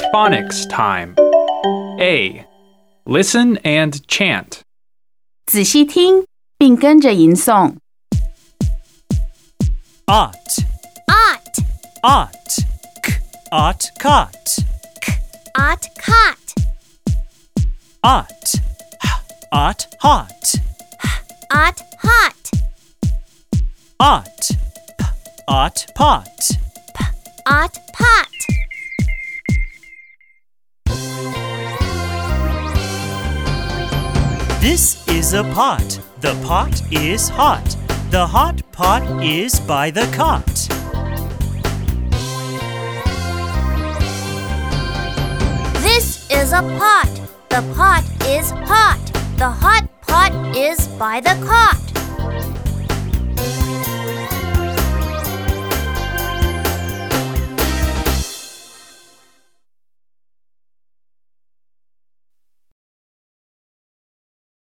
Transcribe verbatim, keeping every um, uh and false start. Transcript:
Phonics time. A. Listen and chant. 仔细听并跟着吟诵。 Ought, ought, ought, k, ought, caught, ought, caught, ought, h, ought, hot, ought, hot, ought, p, ought, pot, ought, pot. This is a pot. The pot is hot. The hot pot is by the cot. This is a pot. The pot is hot. The hot pot is by the cot.